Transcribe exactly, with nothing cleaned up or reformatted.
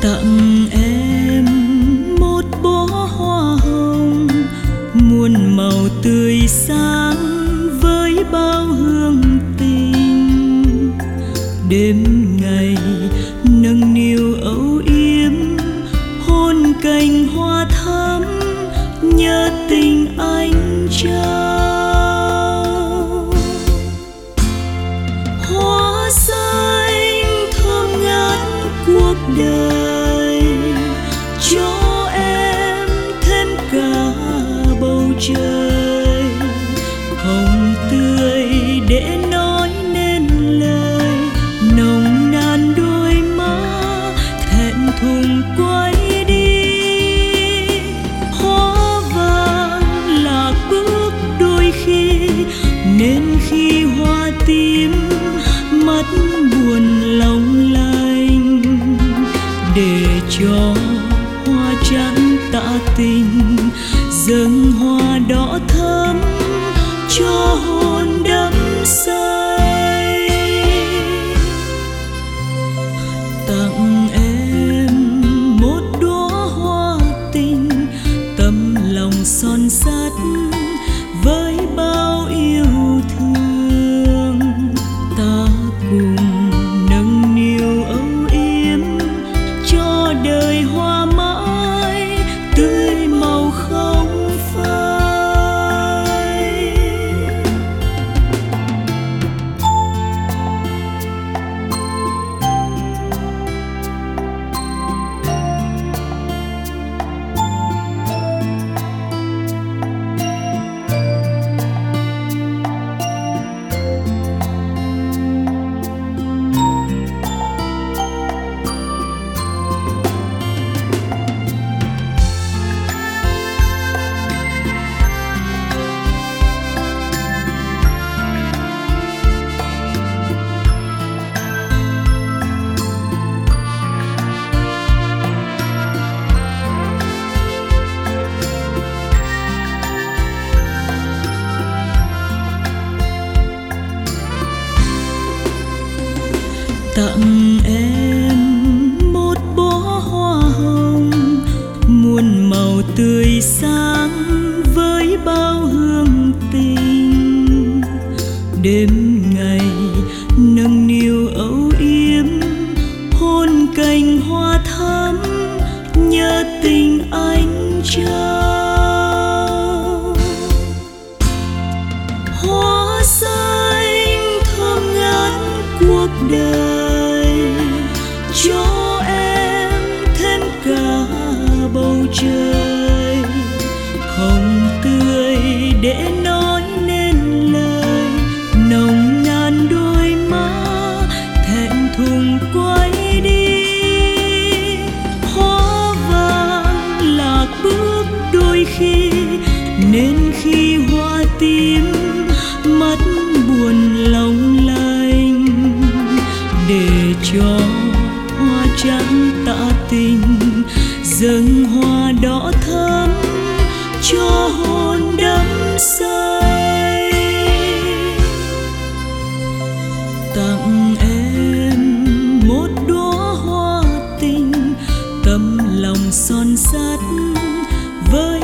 Tặng em một bó hoa hồng muôn màu tươi sáng với bao hương tình. Đêm ngày nâng niu âu yếm hôn cành hoa thắm, nhớ tình anh trao. Hoa xanh thơm ngát cuộc đời, cho em thêm cả bầu trời hồng tươi để nói nên lời, nồng nàn đôi má thẹn thùng quay đi. Hoa vàng lạc bước đôi khi, nên khi hoa tím mắt buồn long lanh, để cho hoa trắng tạ tình dâng hoa đỏ thắm cho hồn đắm say. Tặng em một đóa hoa tình, tấm lòng son sắt với bao yêu thương. Ta cùng nâng niu âu yếm cho đời hoa mãi tươi màu không phai. Tặng em một bó hoa hồng muôn màu tươi sáng với bao hương tình. Đêm ngày nâng niu âu yếm hôn cành hoa thắm, nhớ tình anh trao. Hoa xanh thơm ngát cuộc đời, cho em thêm cả bầu trời hồng tươi để nói nên lời, nồng nàn đôi má thẹn thùng quay đi. Hoa vàng lạc bước đôi khi, nên khi hoa tím mắt buồn long lanh, để cho hoa trắng tạ tình dâng hoa đỏ thắm cho hồn đắm say. Tặng em một đóa hoa tình, tấm lòng son sắt với